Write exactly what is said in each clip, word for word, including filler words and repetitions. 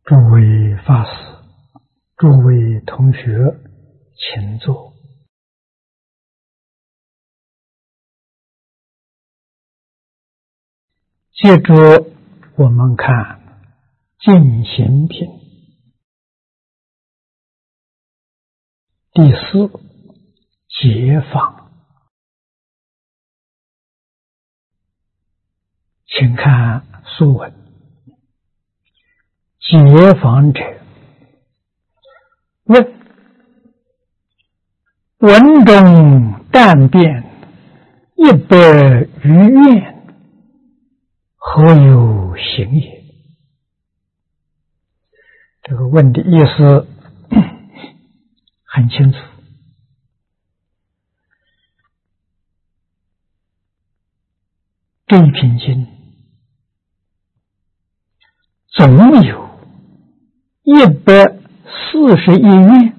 诸位法师，诸位同学，请坐。接着我们看净行品第四，解放。请看书文：解放者，问：文中但变一百余愿，何有行也？这个问的意思很清楚。这一品经总有一百四十一愿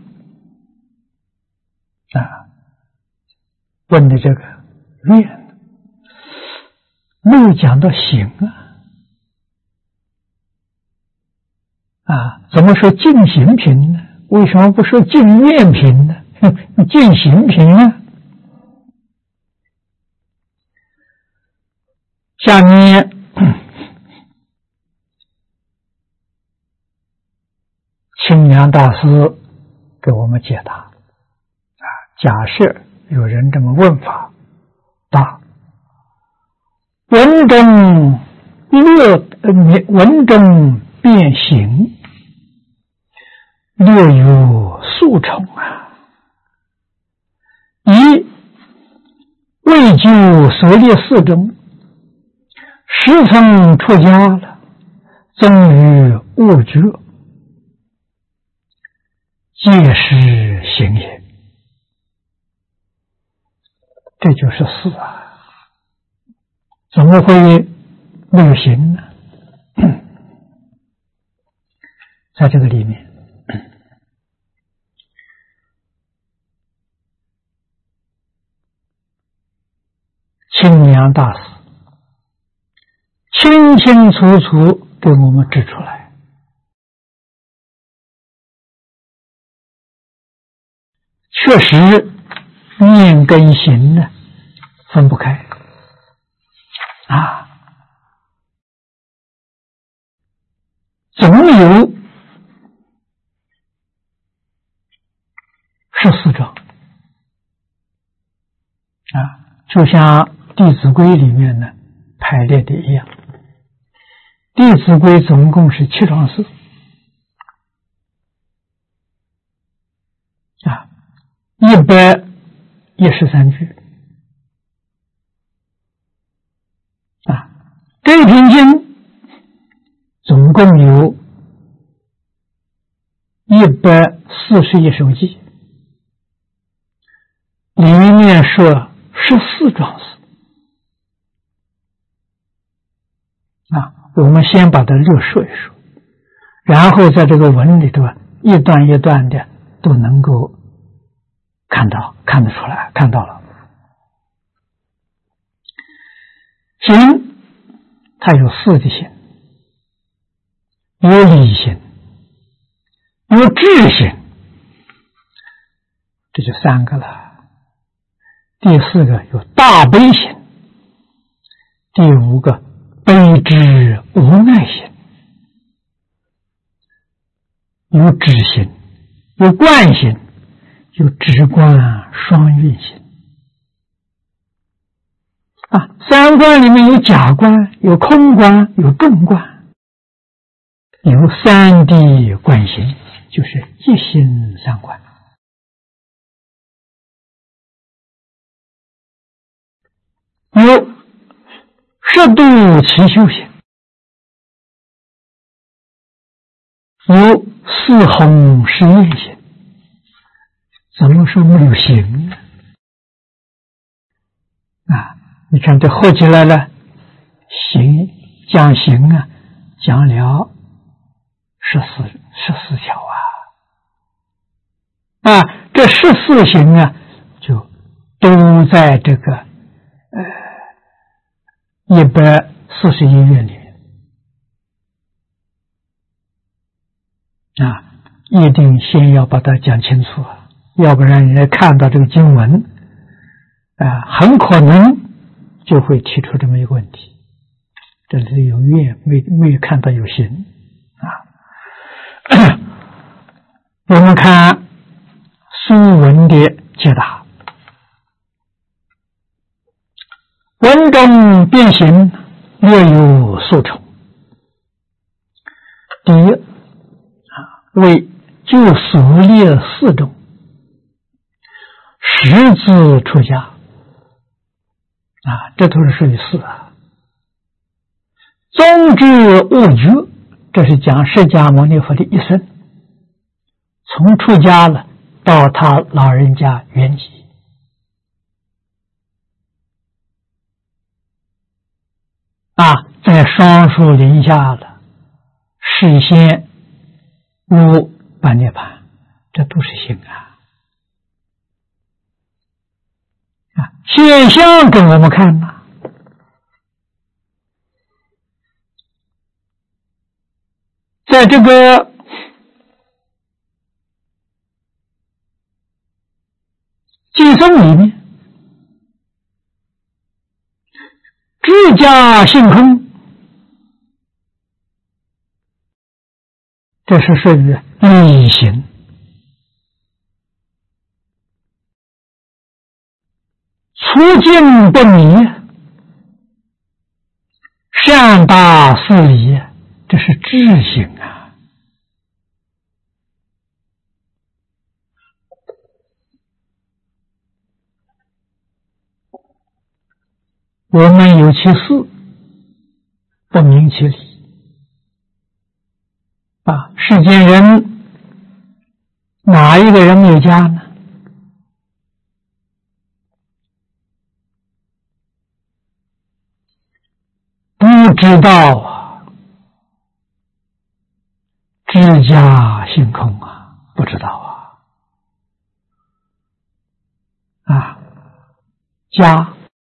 啊，问的这个愿没有讲到行啊，啊，怎么说净行品呢？为什么不说净愿品呢？净行品呢？下面清凉大师给我们解答啊，假设有人这么问法，答：文中略文中变形，略有数重啊。一未就所列四中，时曾出家了，终于悟觉，皆是行也。这就是四啊，怎么会没有行呢？在这个里面，清凉大师清清楚楚给我们指出来，确实念跟行呢分不开啊，总有十四桩啊，就像《弟子规》里面呢排列的一样。弟子规总共是七桩事啊，一百一十三句啊。这篇经总共有一百四十一首偈，里面说十四桩事啊。我们先把它略说一说，然后在这个文里头一段一段的都能够看到，看得出来，看到了。行，它有四个行，有理行，有智行，这就三个了。第四个有大悲行，第五个悲之无奈行，有止行，有观行，有直观双运行啊。三观里面有假观，有空观，有众观，有三谛观行，就是一心三观。有摄度其修行，有四弘誓愿行。怎么说没有行呢？啊，你看这合起来了，行讲行啊，讲了十四十四条啊，啊，这十四行啊，就都在这个呃一百四十一愿里面啊，一定先要把它讲清楚，要不然人家看到这个经文啊，很可能就会提出这么一个问题，这里有愿，没没有看到有行啊。我们看苏文的解答，文中变形略有数重。第一啊，为就所列四种十字出家啊，这都是属于四啊。宗之悟觉，这是讲释迦牟尼佛的一生，从出家了到他老人家圆寂啊，在双树林下了，事先入半涅槃，这都是行啊。啊，现象给我们看呐，在这个经诵里面，智家性空，这是属于理行。粗尽不迷，善大事理，这是智行啊。我们有其事，不明其理啊！世间人哪一个人没有家呢？不知道啊，知家性空啊，不知道啊啊，家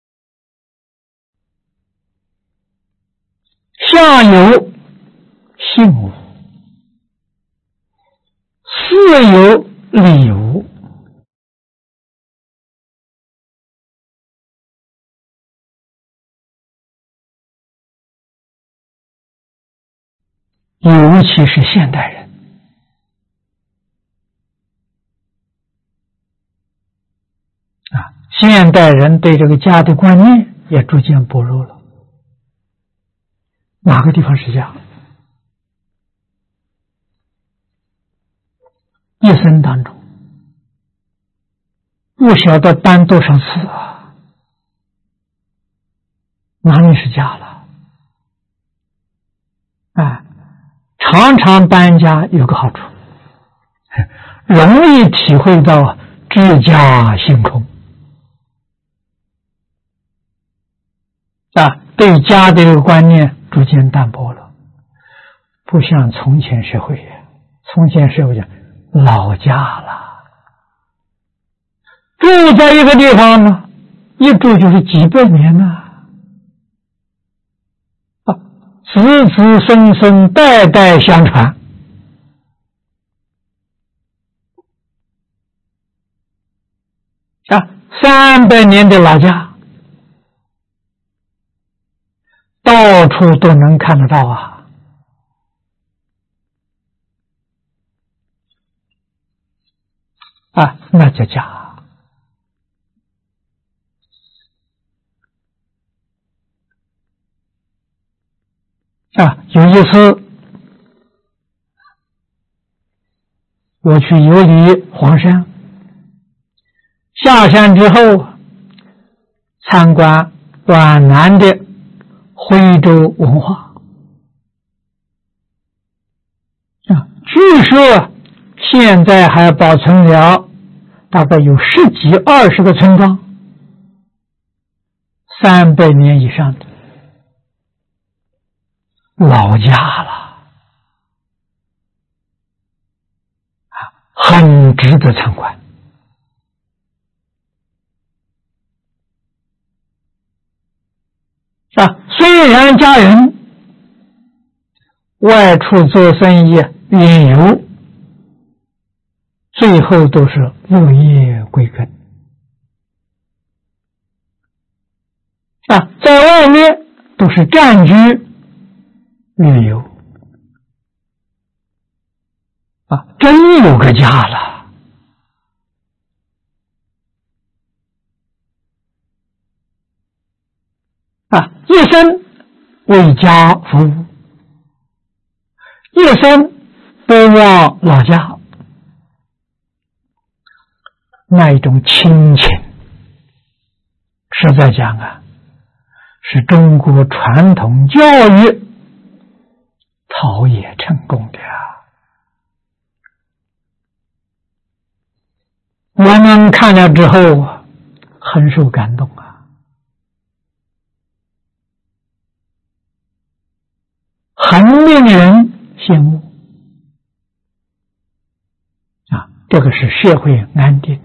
下有性无，事有理无。尤其是现代人啊，现代人对这个家的观念也逐渐薄弱了。哪个地方是家？一生当中不晓得搬多少次啊，哪里是家了啊？常常搬家有个好处，容易体会到知家性空啊，对家的这个观念逐渐淡薄了，不像从前社会，从前社会讲老家了，住在一个地方呢，一住就是几百年了。子子孙孙代代相传啊，三百年的老家，到处都能看得到啊！啊，那叫家。啊，有一次我去游历黄山，下山之后参观皖南的徽州文化啊，据说现在还保存了大概有十几二十个村庄，三百年以上的老家了啊，很值得参观啊。虽然家人外出做生意远游最后都是落叶归根啊，在外面都是占据旅游啊，真有个家了啊，一生为家服务，一生不忘老家，那一种亲情，实在讲啊，是中国传统教育陶冶成功的啊。我们看了之后很受感动啊，很令人羡慕啊！这个是社会安定、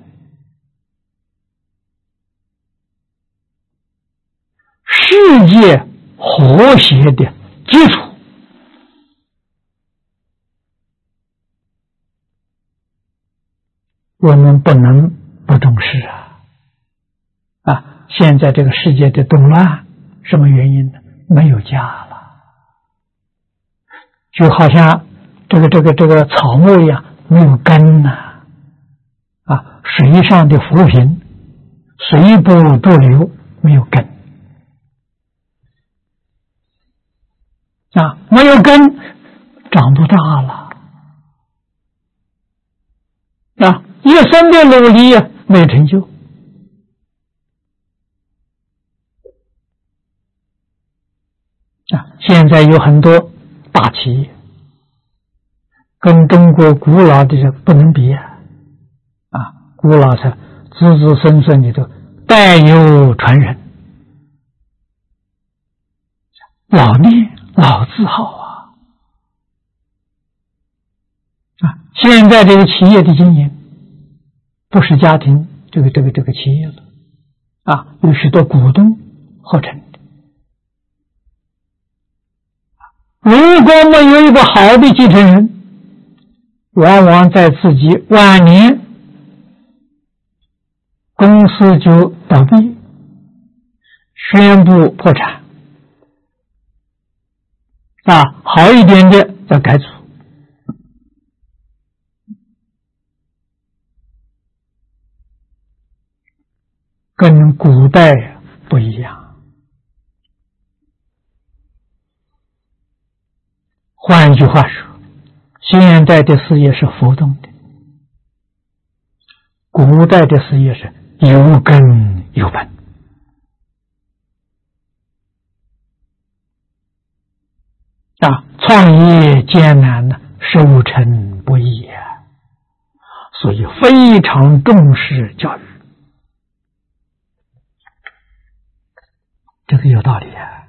世界和谐的基础。我们不能不重视啊！啊，现在这个世界的动乱，什么原因呢？没有家了，就好像这个这个这个草木一样，没有根呐、啊！啊，水上的浮萍，随波逐流，没有根啊，没有根，长不大了啊！一生的努力没有成就啊！现在有很多大企业跟中国古老的不能比啊！啊，古老是子子孙孙里头代有传人，老练老字号啊！啊，现在这个企业的经营不是家庭这个这个这个企业了啊，有许多股东合成的。如果没有一个好的继承人，往往在自己晚年，公司就倒闭，宣布破产啊，好一点的再改组。跟古代不一样。换一句话说，现代的事业是浮动的，古代的事业是有根有本啊，创业艰难呢，收成不易啊，所以非常重视教育。这个有道理啊！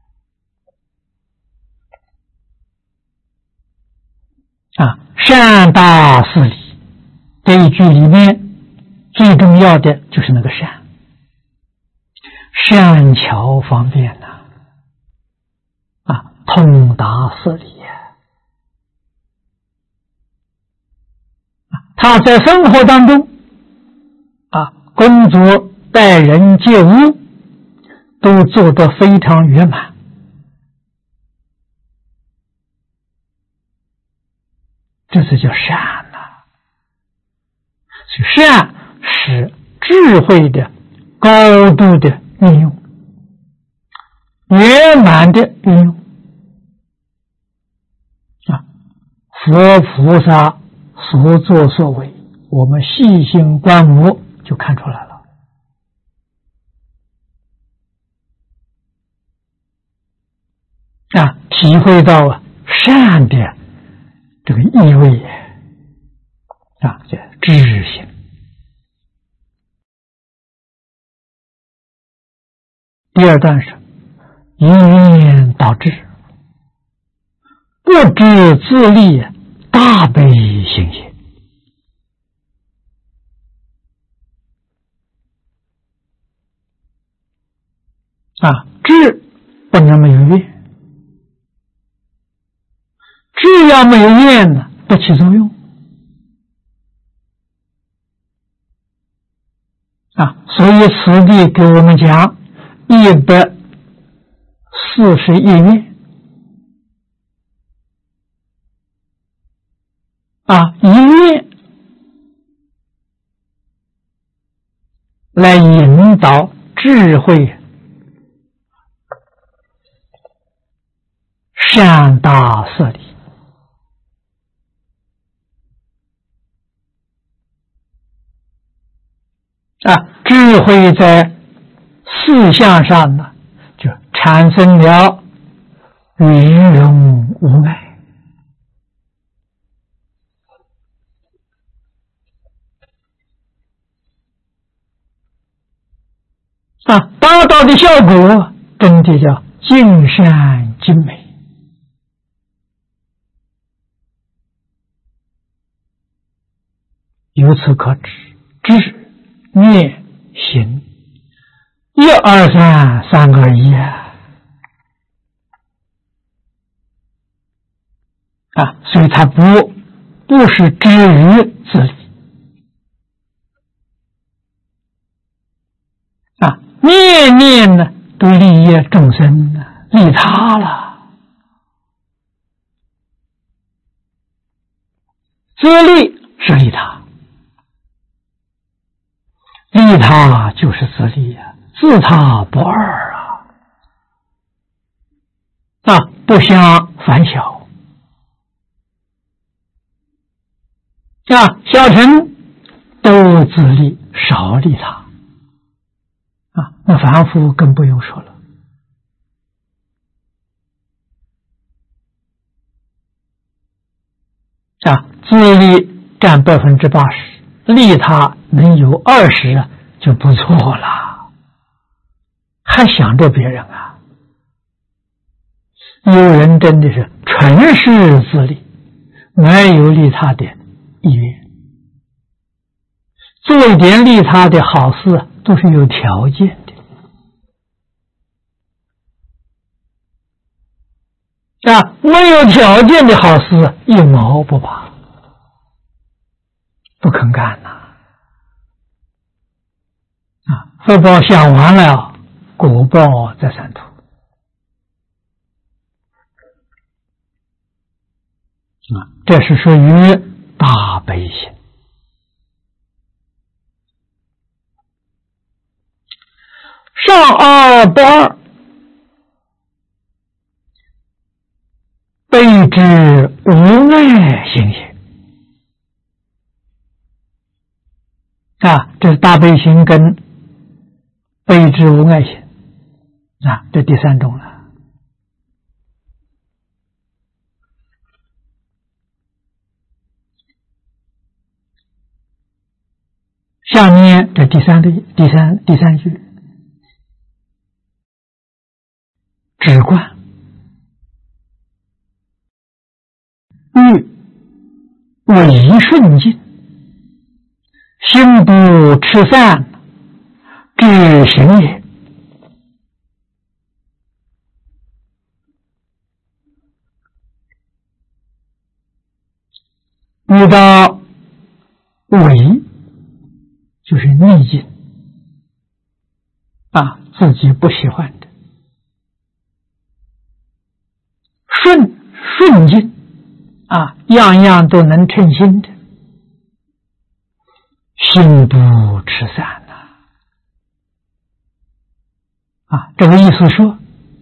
啊，善大事理这一句里面最重要的就是那个善，善巧方便呐、啊，啊，通达事理啊，他在生活当中啊，工作待人接物都做得非常圆满，这是叫善呐、啊。善是智慧的高度的运用，圆满的运用啊！佛菩萨所作所为，我们细心观摩就看出来了。啊，体会到善的这个意味啊，叫智性。第二段是一念导致，不知自利，大悲行也。啊，智不能没有愿。智要没有愿呢，不起作用啊，所以此地给我们讲一百四十一愿啊，一愿来引导智慧善大色理。啊，智慧在四项上呢，就产生了圆融无碍。啊，达到的效果真的叫尽善尽美。由此可知，智念行一二三三二一啊！啊，所以它不不是止于自利啊，念念呢都利益众生呢，利他了，自利是利他。利他就是自利呀、啊，自他不二啊！啊，不相反小啊，小乘都自利，少利他啊，那凡夫更不用说了啊，自利占百分之八十。利他能有二十就不错了，还想着别人啊？有人真的是纯是自利，没有利他的意愿，做一点利他的好事都是有条件的啊，没有条件的好事一毛不拔。不肯干呐！啊，福报享完了，果报在三途。啊，这是属于大悲心。上二不二，悲之无碍心也。啊，这是大悲心跟悲之无碍心啊，这第三种了。下面这第三个第三第三句，止观欲为顺境。心不持散，知行也。遇到违，就是逆境啊，自己不喜欢的；顺顺境啊，样样都能称心的。心不持散呐！啊，这个意思说，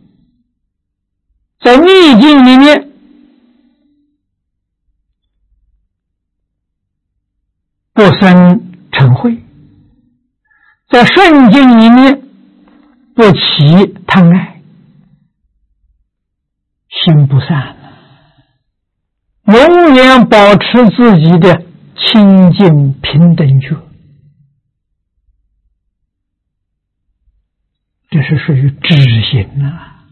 在逆境里面不生嗔恚，在顺境里面不起贪爱，心不散，永远保持自己的清净平等觉，这是属于知行啊！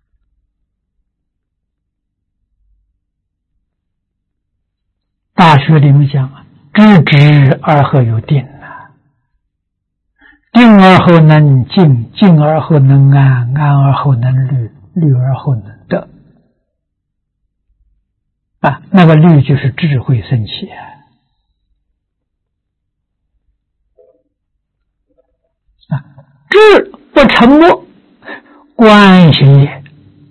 大学里面讲啊，知止而后有定啊，定而后能静，静而后能安，安而后能虑，虑而后能得啊，那个虑就是智慧升起啊。 智不沉默，观行也。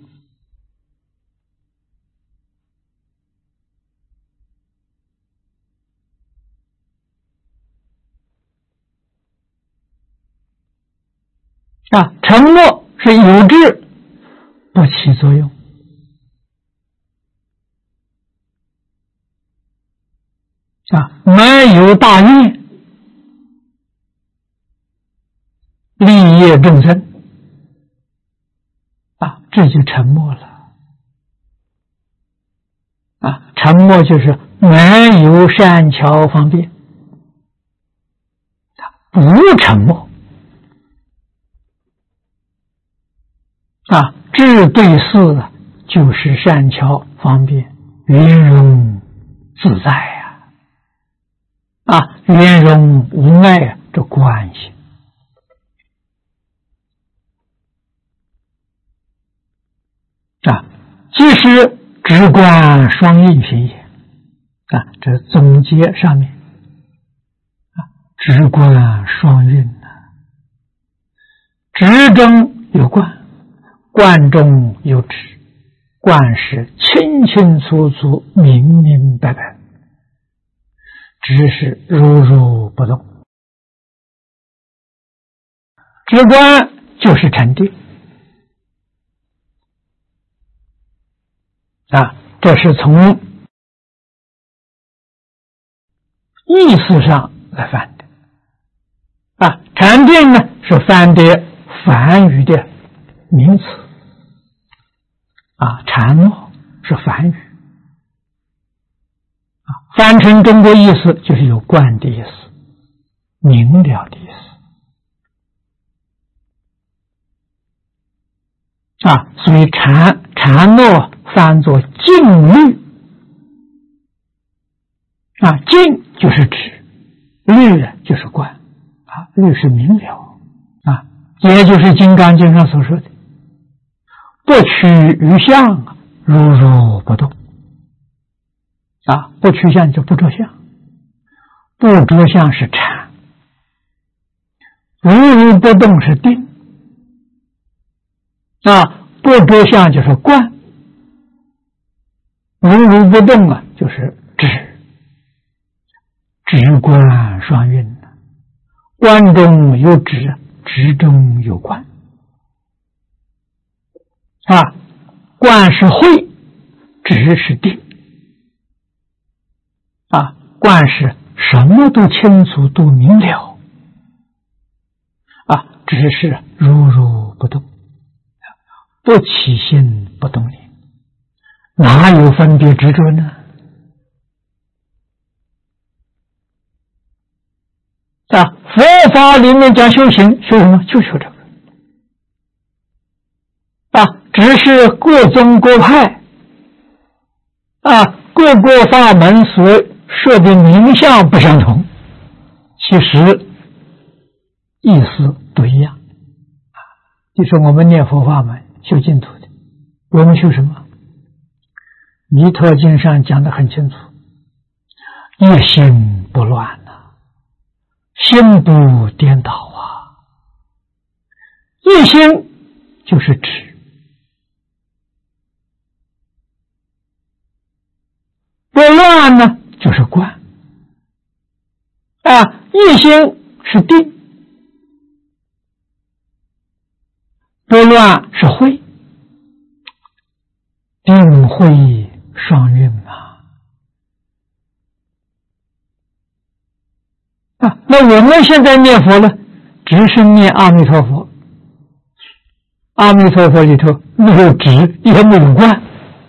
啊，沉默是有智不起作用。啊，没有大愿，利益众生，啊，这就沉默了。啊，沉默就是没有善巧方便，不沉默。啊，智对事就是善巧方便，圆融自在呀！啊，圆融无碍这关系。啊，即是直观双运行也。啊，这总结上面，啊，直观双运呐，直中有观，观中有直，观是清清楚楚、明明白白，直是如如不动。直观就是禅定。啊，这是从意思上来翻的。啊，禅定呢是翻的梵语的名词。啊，禅诺是梵语。啊，翻成中国意思就是有观的意思，明了的意思。啊，所以禅禅诺翻作静虑。啊，静就是指，虑就是观。啊，虑是明了。啊，也就是《金刚经》上所说的不取于相，如如不动。啊，不取相就不着相，不着相是禅，如如不动是定。啊，不着相就是观，如如不动啊就是直，直观双运，观中有直，直中有观。啊，观是慧，直是定。啊，观是什么都清楚都明了。啊，直是如如不动，不起心不动念，哪有分别执着呢？啊，佛法里面讲修行，修什么？就修这个。啊，只是各宗各派，啊，各个法门所设的名相不相同，其实意思都一样。啊，就是我们念佛法门修净土的，我们修什么？弥陀经上讲得很清楚，一心不乱呐、啊，心不颠倒啊。一心就是指，不乱呢就是观。啊，一心是定，不乱是慧，定慧双运嘛。啊，那我们现在念佛呢，只是念阿弥陀佛，阿弥陀佛里头没有直也没有观，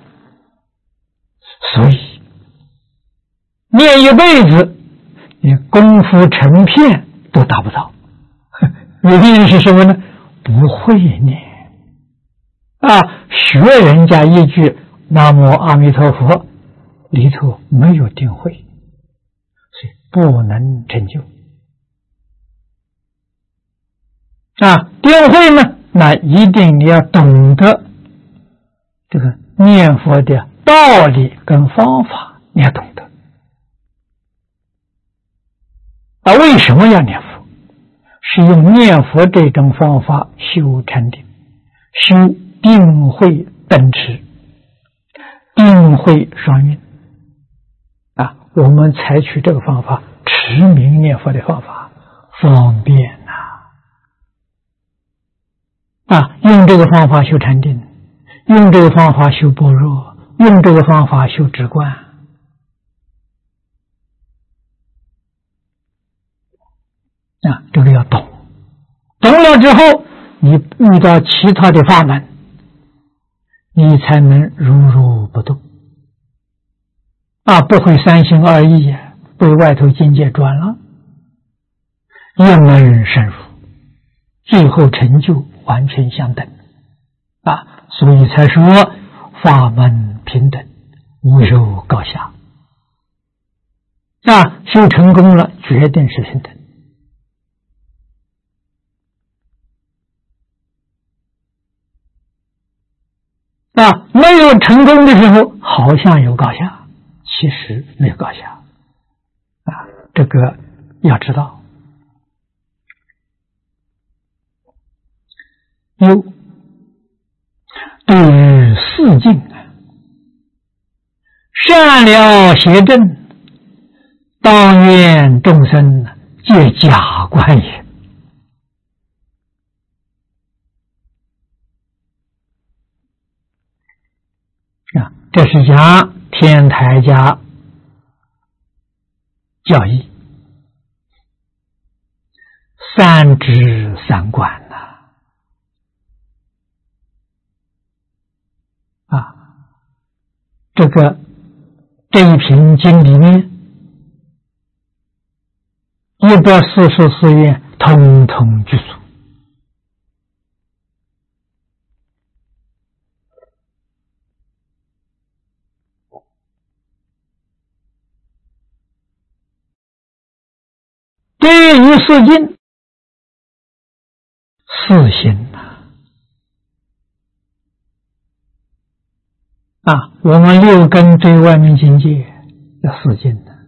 所以念一辈子你功夫成片都达不到。原因是什么呢？不会念啊，学人家一句南无阿弥陀佛里头没有定慧，所以不能成就。啊，定慧呢，那一定你要懂得这个念佛的道理跟方法，你要懂得。啊，为什么要念佛？ 是用念佛这种方法修禅定，修定慧等持，定慧双运啊。我们采取这个方法，持名念佛的方法，方便呐 啊, 啊！用这个方法修禅定，用这个方法修般若，用这个方法修止观啊，这个要懂。懂了之后，你遇到其他的法门，你才能如如不动啊，不会三心二意，被外头境界转了，一门深入，最后成就完全相等啊，所以才说法门平等，无有高下啊，修成功了，决定是平等。啊，没有成功的时候，好像有高下，其实没有高下啊，这个要知道。有对于四境善了邪正，当愿众生皆假观也。啊，这是讲天台家教义，三知三观呐、啊，啊，这个这一品经里面，一百四十四愿统统具足。对于四境四心呐 啊, 啊，我们六根对外面境界要四境的、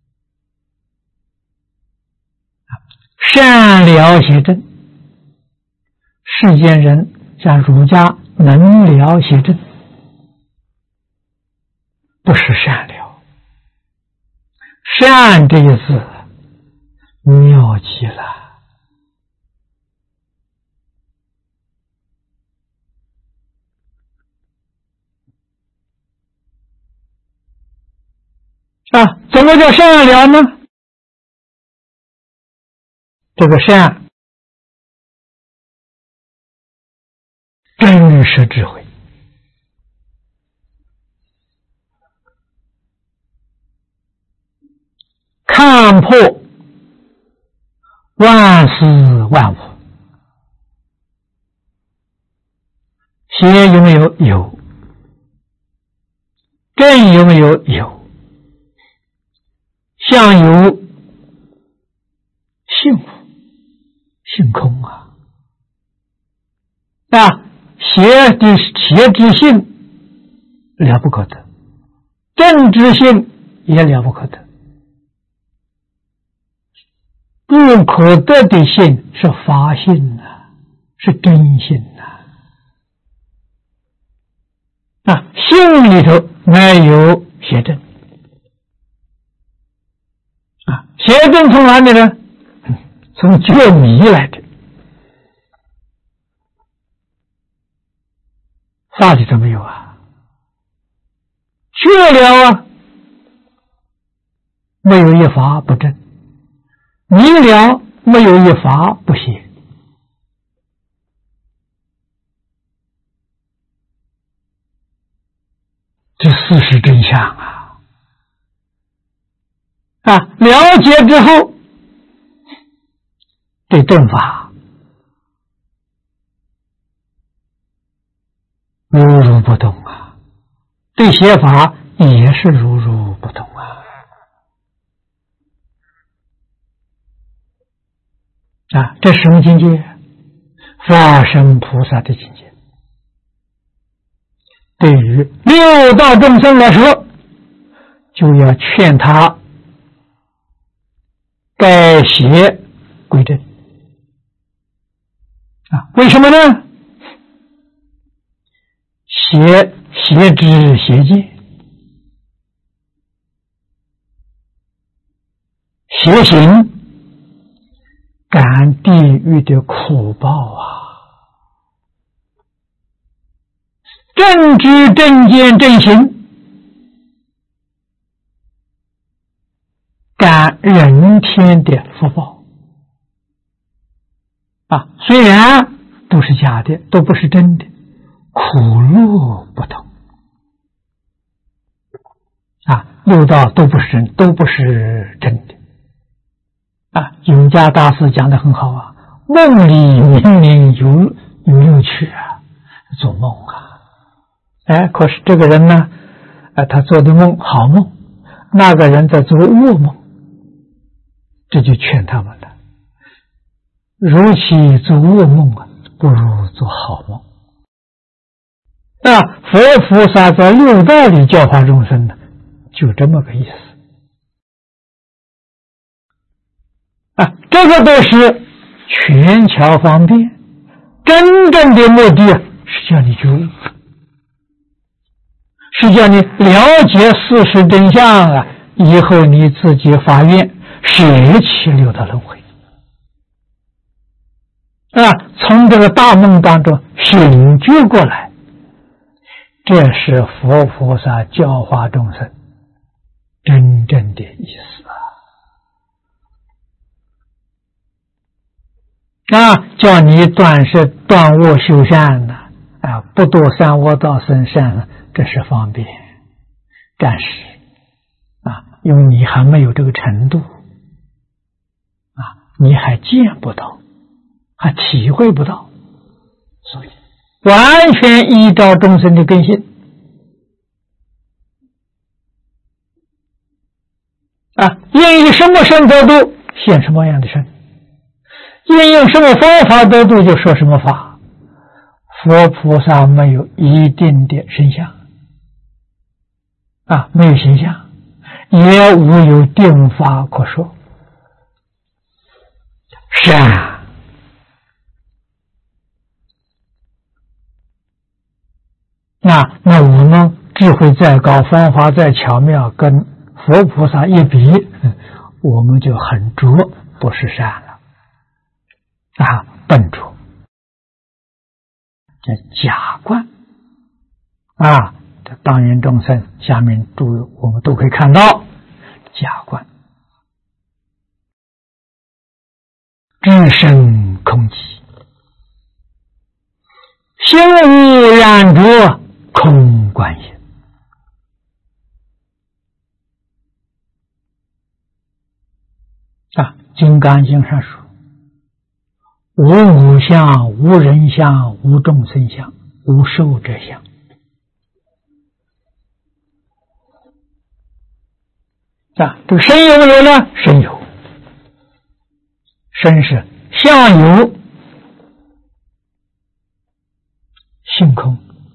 啊，善了邪正，世间人像儒家能了邪正，不是善了，善这个字妙极了啊！怎么叫善了呢？这个善真实智慧，看破万事万物，邪有没有？有。正有没有？有。相由性无，性空啊！啊，邪的邪之性了不可得，正之性也了不可得。不可得的性是法性啊，是真性啊！啊，性里头没有邪正啊，邪正从哪里呢？从觉迷来的，法里头没有啊，觉了啊，没有一法不正。明了没有一法不邪，这事实真相啊！啊，了解之后，对正法如如不动啊，对邪法也是如如不动啊。啊，这是什么境界？法身菩萨的境界。对于六道众生来说，就要劝他改邪归正啊，为什么呢？邪邪知邪见，邪行感地狱的苦报啊！正知正见正行，感人天的福报啊！虽然都是假的，都不是真的，苦乐不同啊！六道都不是真，都不是真的啊！永嘉大师讲的很好啊，梦里明明有有六趣啊，做梦啊！哎，可是这个人呢，啊，他做的梦好梦，那个人在做噩梦，这就劝他们了：如其做噩梦啊，不如做好梦。那佛菩萨在六道里教化众生呢，就这么个意思啊，这个都是权巧方便，真正的目的是叫你觉悟，是叫你了解事实真相啊，以后你自己发愿舍弃六道轮回啊，从这个大梦当中醒觉过来，这是佛菩萨教化众生真正的意思啊！啊，叫你断是断恶修善呢，啊，不堕三恶道生善呢，这是方便，暂时啊，因为你还没有这个程度啊，你还见不到，还体会不到，所以完全依照众生的根性啊，愿意什么身得度，现什么样的身，愿用什么方法得度，就说什么法。佛菩萨没有一定的身相啊，没有形象，也无有定法可说。善啊，那我们智慧再高，方法再巧妙，跟佛菩萨一比，我们就很拙，不是善了啊，笨拙，叫假观啊。这当愿众生下面注意，我们都可以看到假观，智身空寂，心无染着，空观也。啊，《金刚经》上说：无我相，无人相，无众生相，无寿者相。啊，这个身有没有呢？身有，身是相有，性空，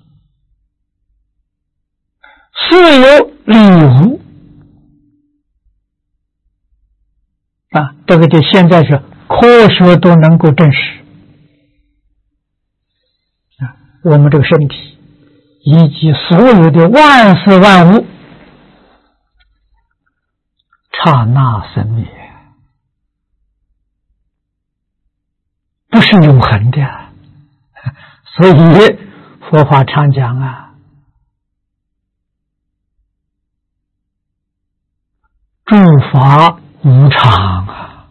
事有，理无。啊，这个就现在是科学都能够证实啊，我们这个身体以及所有的万事万物，刹那生灭，不是永恒的，所以佛法常讲啊，诸法无常啊，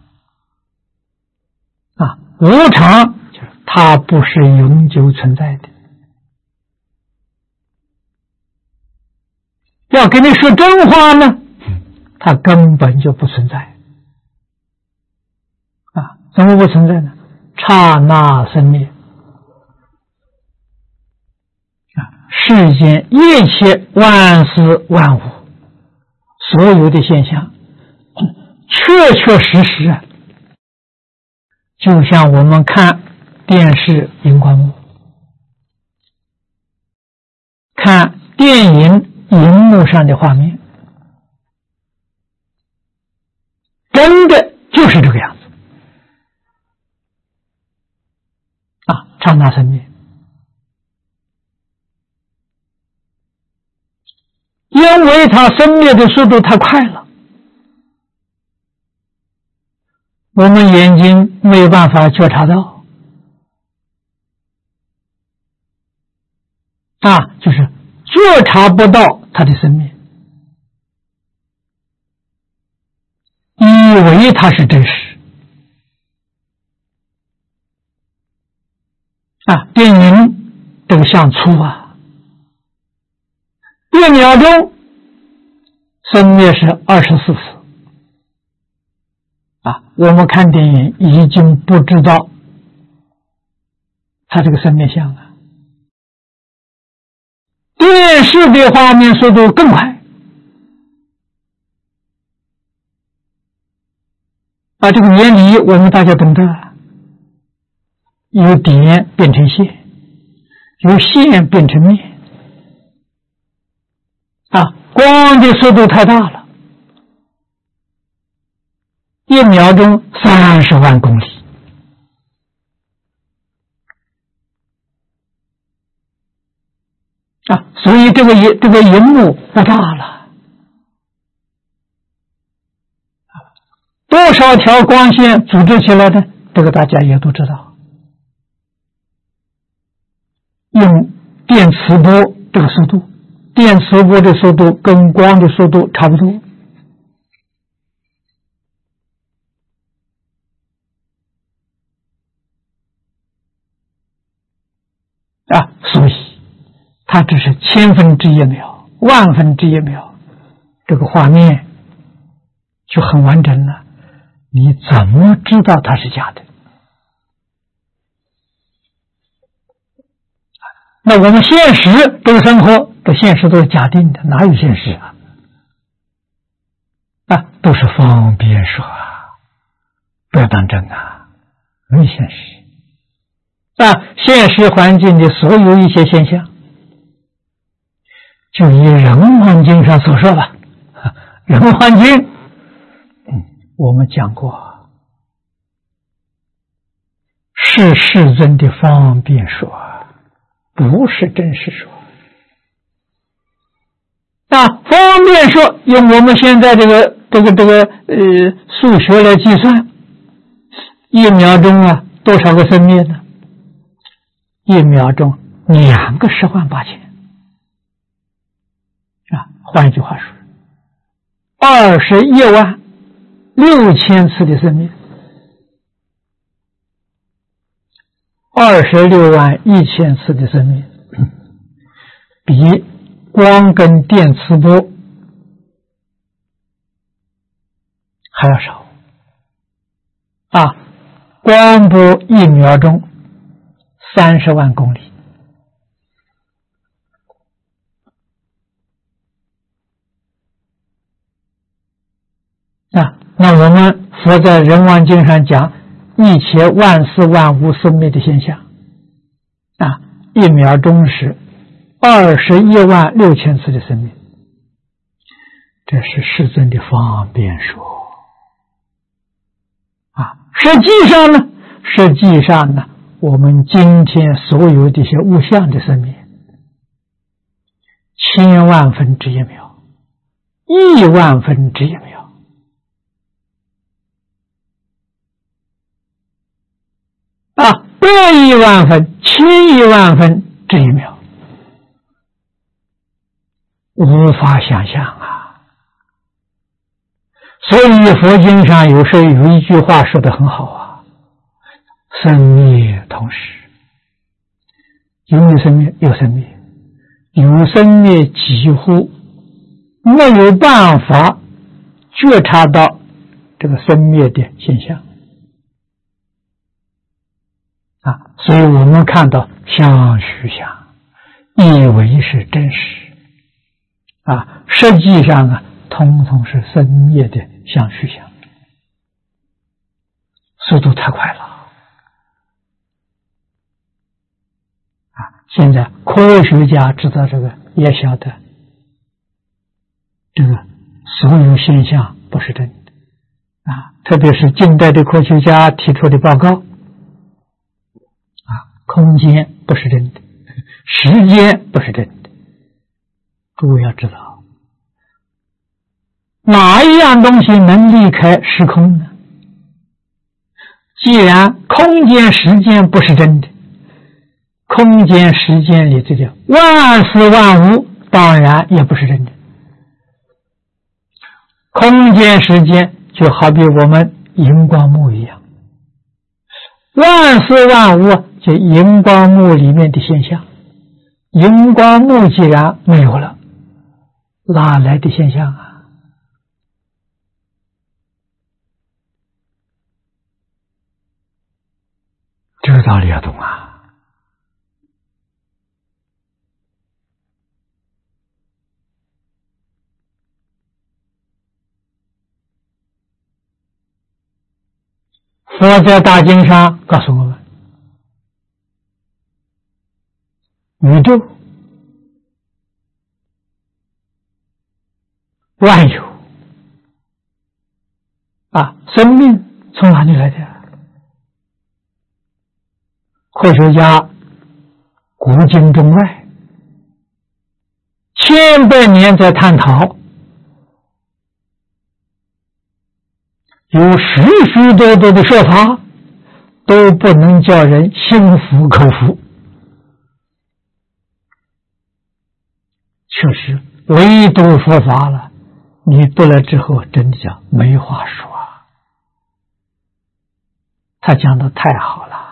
啊，无常就是它不是永久存在的。要跟你说真话呢，它根本就不存在啊！怎么不存在呢？刹那生灭啊！世间一切万事万物，所有的现象，确确实实啊，就像我们看电视荧光幕，看电影荧幕上的画面，真的就是这个样子啊！ 刹那生灭。因为它生灭的速度太快了，我们眼睛没有办法觉察到啊，就是觉察不到它的生灭，以为它是真实啊。电影这个像粗啊，一秒钟生灭是二十四次啊，我们看电影已经不知道它这个生灭相了。电视的画面速度更快啊，这个原理我们大家懂得，由点变成线，由线变成面啊，光的速度太大了，一秒钟三十万公里啊，所以这个荧这个荧幕不大了，多少条光线组织起来的，这个大家也都知道。用电磁波这个速度，电磁波的速度跟光的速度差不多啊，所以它只是千分之一秒、万分之一秒，这个画面就很完整了。你怎么知道它是假的？那我们现实这个生活的现实都是假定的，哪有现实啊？啊，都是方便说啊，不要当真啊，没现实啊。现实环境的所有一些现象，就以人环境上所说吧，人环境，嗯，我们讲过，是世尊的方便说，不是真实说。那方便说，用我们现在这个这个这个呃数学来计算，一秒钟啊多少个生灭呢？一秒钟两个十万八千啊，换一句话说，二十一万六千次的生灭，二十六万一千次的生灭，比光跟电磁波还要少啊！光波一秒钟三十万公里啊！那我们佛在人王经上讲一切万事万物生灭的现象啊，一秒钟是二十一万六千次的生命，这是世尊的方便说啊。实际上呢，实际上呢，我们今天所有这些物象的生命，千万分之一秒，亿万分之一秒，啊，百亿万分、千亿万分之一秒。无法想象啊！所以佛经上有时候有一句话说得很好啊：生灭同时，有没有生灭？有生灭，有生灭几乎没有办法觉察到这个生灭的现象啊！所以我们看到相虚相，以为是真实。啊，实际上啊，通通是生灭的相虚相，速度太快了啊！现在科学家知道这个，也晓得这个所有现象不是真的啊！特别是近代的科学家提出的报告啊， 空间不是真的，时间不是真的。诸位要知道，哪一样东西能离开时空呢？既然空间时间不是真的，空间时间里这个万事万物当然也不是真的。空间时间就好比我们荧光幕一样，万事万物就荧光幕里面的现象，荧光幕既然没有了，哪来的现象啊？这个道理要懂啊。佛在大经上告诉我们，宇宙万有啊，生命从哪里来的？科学家古今中外千百年在探讨，有许许多多的说法，都不能叫人心服口服。确实，唯独佛法了，你读了之后，真的叫没话说啊！他讲的太好了。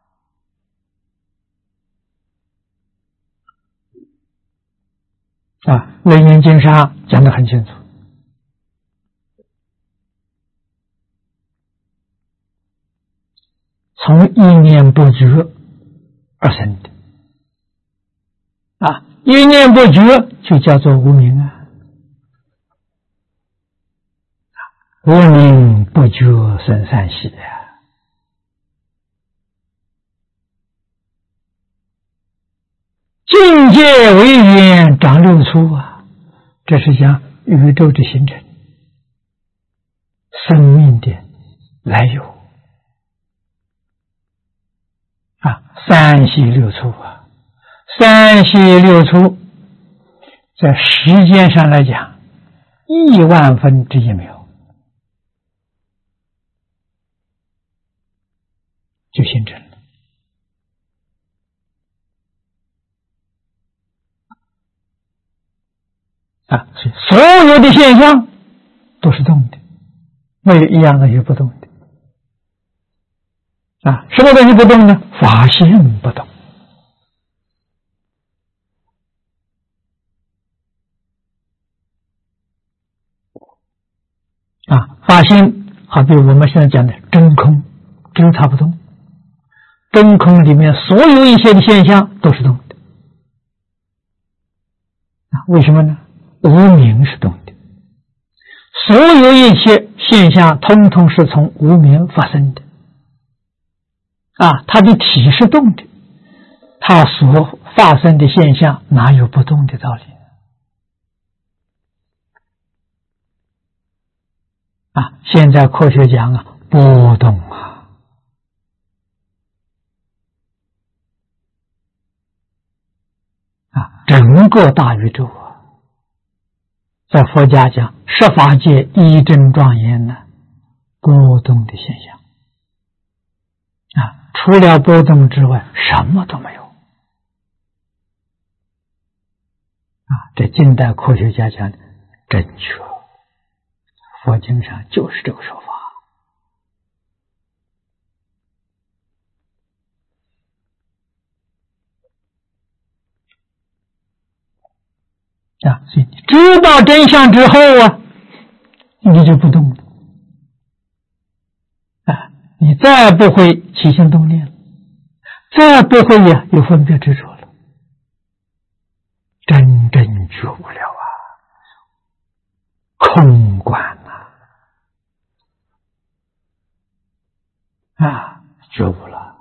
啊，楞严经上讲得很清楚，从一念不觉而生的啊，一念不觉就叫做无明啊，无明不觉生善喜啊。境界为缘长六处啊，这是讲宇宙的形成，生命的来由啊，三系六处啊，三系六处在时间上来讲，亿万分之一秒就形成了。啊，所有的现象都是动的，没有一样东西不动的。啊，什么东西不动呢？法性不动。啊，法性好比我们现在讲的真空，只有它不动。真空里面所有一些的现象都是动的。啊，为什么呢？无明是动的，所有一切现象通通是从无明发生的啊，它的体是动的，它所发生的现象哪有不动的道理啊？现在科学讲啊，波动啊，啊，整个大宇宙啊，在佛家讲十法界一真庄严呢，波动的现象啊，除了波动之外什么都没有啊，这近代科学家讲的正确，佛经上就是这个说法啊，所以你知道真相之后啊，你就不动了啊，你再不会起心动念了，再不会呀有分别执着了，真正觉悟了啊，空观呐 啊, 啊，觉悟了，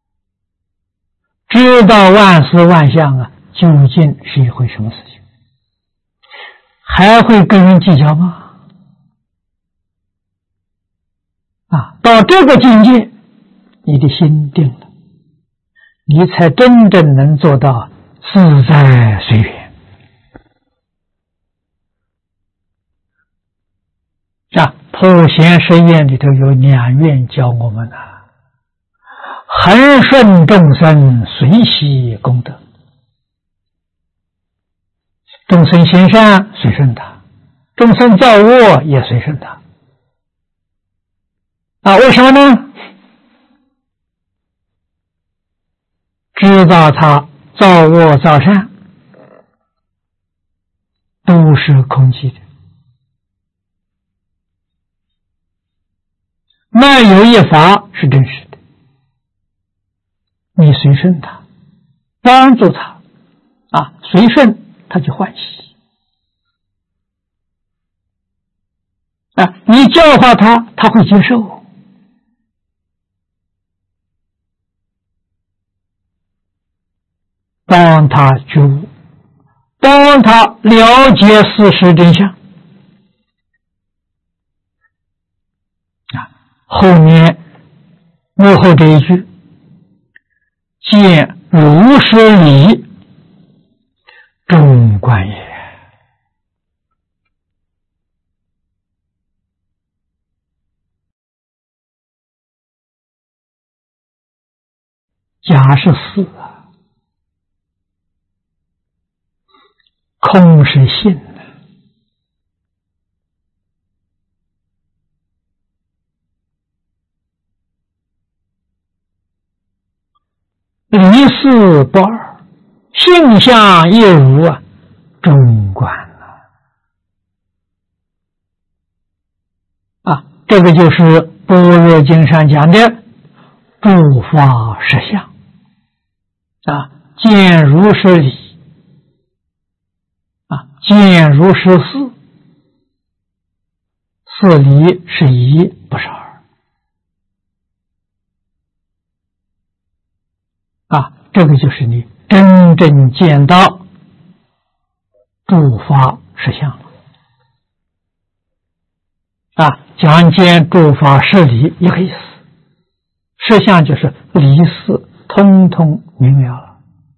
知道万事万象啊，究竟是一回什么事情？还会跟人计较吗？啊，到这个境界，你的心定了， 你才真正能做到自在随缘啊！普贤十愿里头有两愿教我们啊，恒顺众生，随喜功德。众生行善，随顺他；众生造恶，也随顺他。啊，为什么呢？知道他造恶造善都是空寂的，没有一法是真实的。你随顺他，帮助他啊，随顺他就欢喜啊，你教化他，他会接受。帮他觉悟，帮他了解事实真相啊。后面幕后这一句，见如是理，众观也。假是四啊。空是信的，离四不二，性相一如啊，中观了啊！这个就是《般若经》上讲的诸法实相啊，见如是理。见如是事，事理是一，不是二啊！这个就是你真正见到诸法实相了啊！讲见诸法实理一个意思，实相就是理事，通通明了了。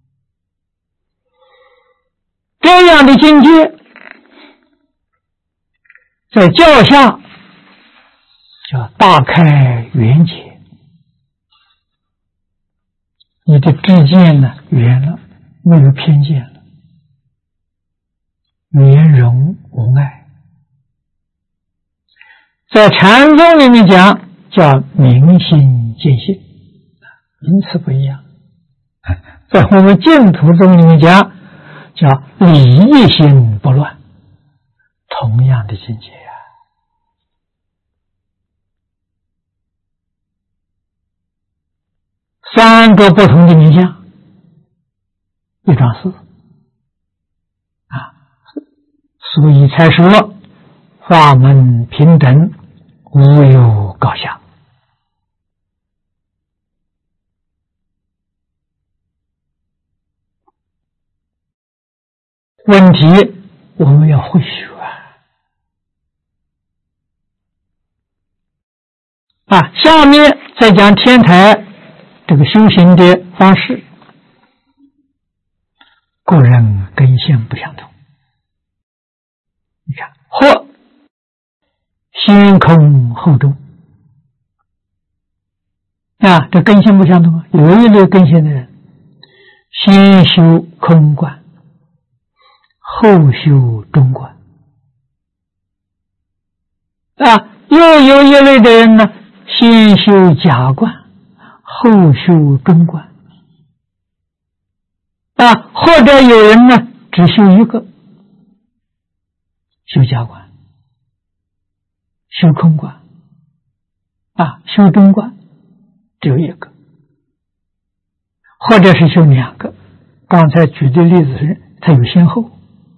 这样的境界，在教下叫大开圆解，你的知见呢圆了，没有偏见了，圆融无碍。在禅宗里面讲叫明心见性，名词不一样。在我们净土宗里面讲叫理一心不乱，同样的境界啊。三个不同的名相，一桩事啊，所以才说法门平等，无有高下。问题我们要会学啊！下面再讲天台这个修行的方式，个人根性不相同。你看，或先空后中啊，这根性不相同。有一类根性的人，先修空观，后修中观啊，又有一类的人呢，先修假观，后修中观啊，或者有人呢只修一个，修假观，修空观啊，修中观只有一个，或者是修两个。刚才举的例子是它有先后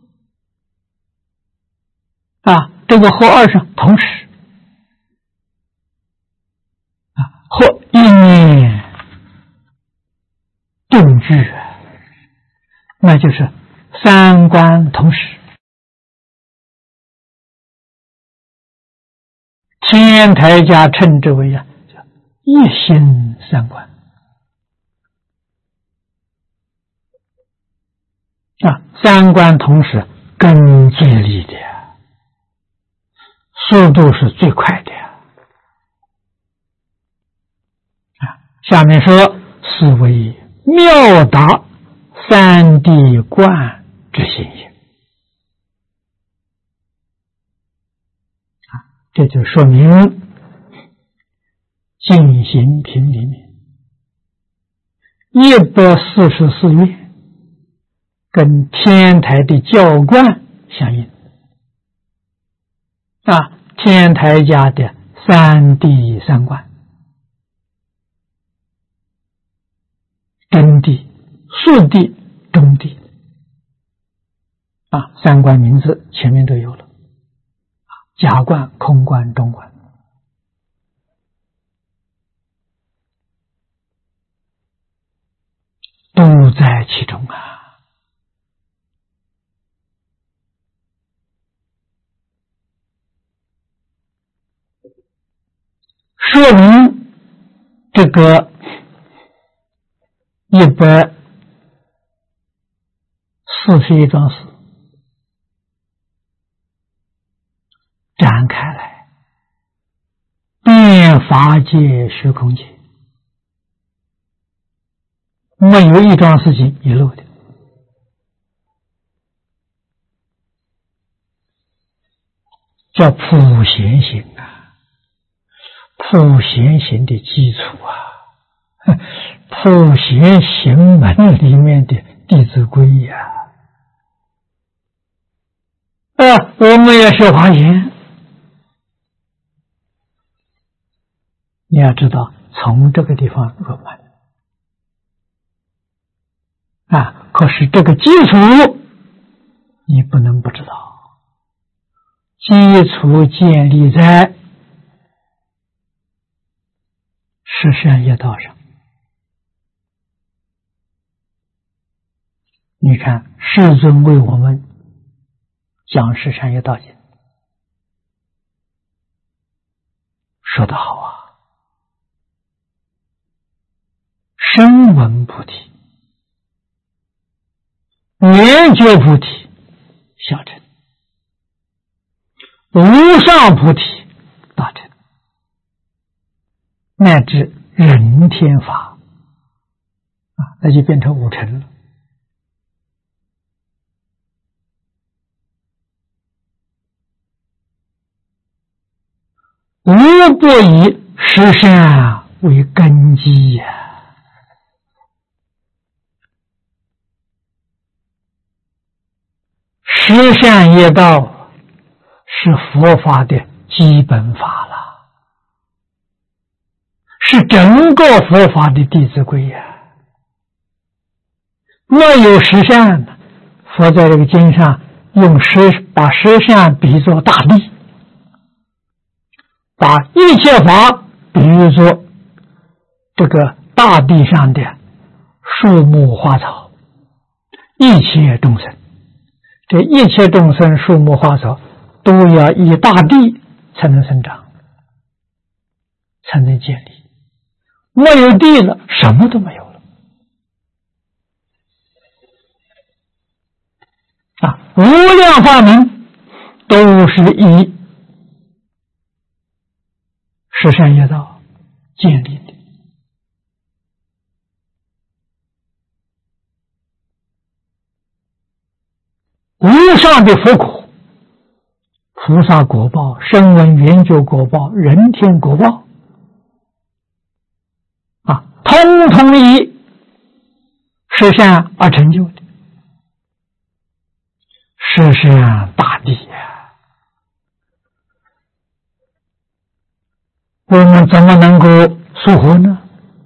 啊，这个或二上同时啊，或一念定句，那就是三观同时。天台家称之为啊，叫一心三观啊，三观同时根建立的，速度是最快的。啊，下面说是为妙达三谛观之心也。啊，这就说明净行品里面一百四十四愿跟天台的教观相应。啊，天台家的三谛三观，根谛、速谛、中谛，啊，三观名字前面都有了，假观、空观、中观，都在其中啊。说明这个一百四十一桩事展开来，遍法界虚空界，没有一桩事情遗漏的。叫普贤行啊，普贤行的基础啊，普贤行门里面的弟子规呀。啊，我们也学华严，你要知道从这个地方入门啊，可是这个基础你不能不知道，基础建立在十善业道上。你看世尊为我们讲十善业道经，说得好啊，声闻菩提、圆觉菩提小乘，无上菩提大乘，乃至人天法啊，那就变成五乘了。无不以十善为根基呀、啊！十善业道是佛法的基本法了，是整个佛法的弟子规呀、啊。若有十善呢，佛在这个经上用十把十善比作大地，把一切法比喻作这个大地上的树木花草，一切众生，这一切众生树木花草都要以大地才能生长，才能建立。没有地了，什么都没有了啊！无量法门都是以十善业道建立的。无上的佛果、菩萨果报、声闻缘觉果报、人天果报啊，通通以十善而成就的。十善大地呀，我们怎么能够疏忽呢？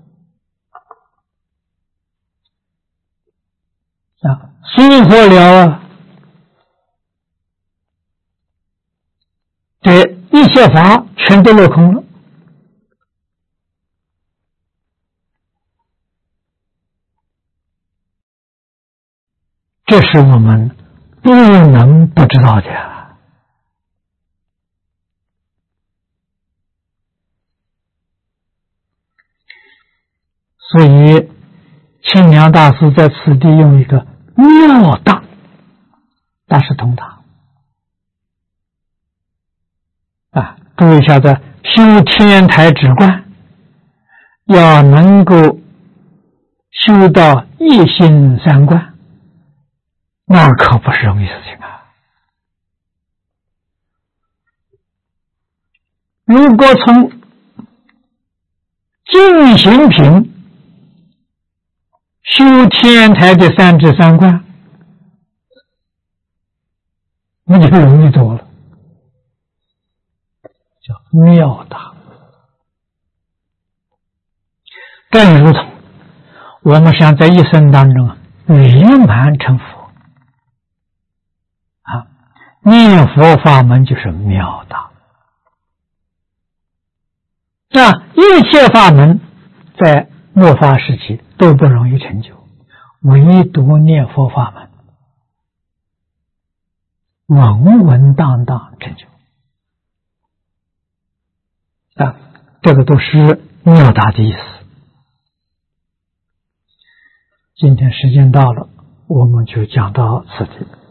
啊，疏忽了啊，这一切法全都落空了。这是我们不能不知道的。所以清凉大师在此地用一个妙大大师通达啊！注意一下子，修天台止观，要能够修到一心三观，那可不是容易事情啊！如果从净行品修天台的三智三观，那就容易多了，叫妙大。更如同我们想在一生当中圆满成佛啊，念佛法门就是妙大。那一切法门在末法时期都不容易成就，唯独念佛法门稳稳当当成就啊，这个都是妙大的意思。今天时间到了，我们就讲到此地。